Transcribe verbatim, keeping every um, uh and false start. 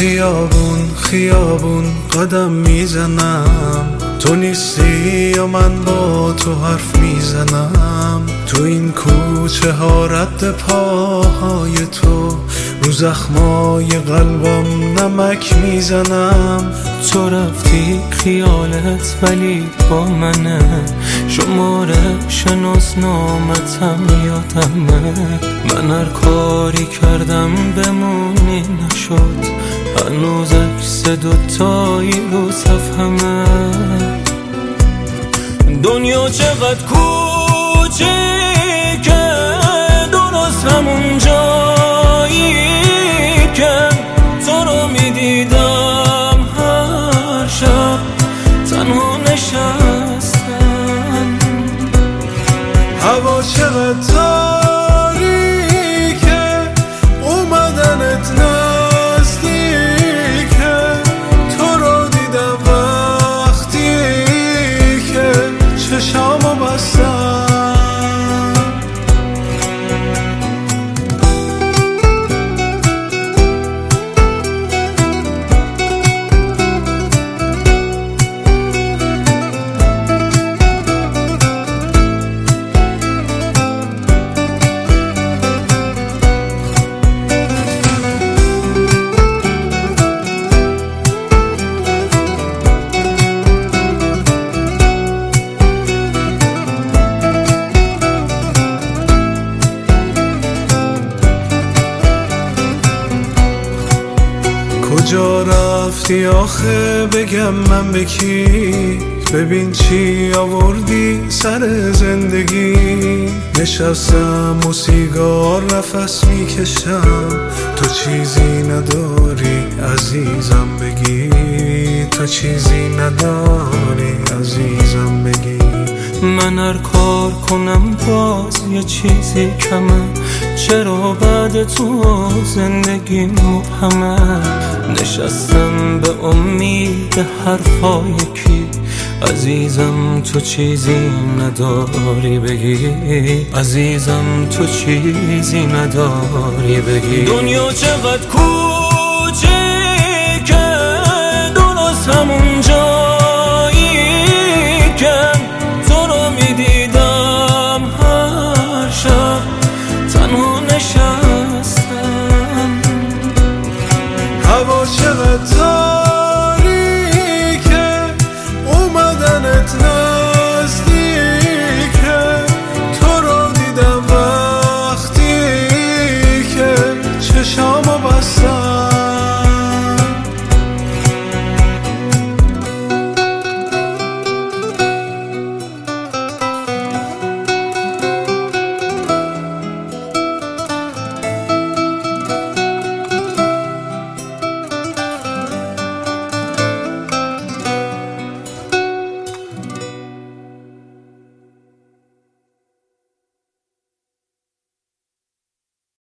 خیابون خیابون قدم میزنم، تو نیستی و من با تو حرف میزنم. تو این کوچه ها رد پاهای تو، رو زخمای قلبم نمک میزنم. تو رفتی خیالت ولی با منه، شماره شناسنامتم یادمه. من هر کاری کردم بمونی نشد، هنوز عکس دوتایی رو صفحمه. دنیا چقدر کوچیکه، درست همون جایی که تو رو میدیدم هر شب تنها نشستم. هوا چقدر تاریکه، اومدنت نزدیکه. تو رو دیدم وقتی که چشامو بستم. کجا رفتی آخه بگم من به کی؟ ببین چی آوردی سر زندگی. نشستم و سیگار نفس میکشم، تو چیزی نداری عزیزم بگی. تو چیزی نداری عزیزم بگی. من هر کار کنم باز یه چیزی کمه، چرا بعد تو زندگی مبهمه. نشستم به امید حرفای کی، عزیزم تو چیزی نداری بگی. عزیزم تو چیزی نداری بگی. دنیا چقدر کوچه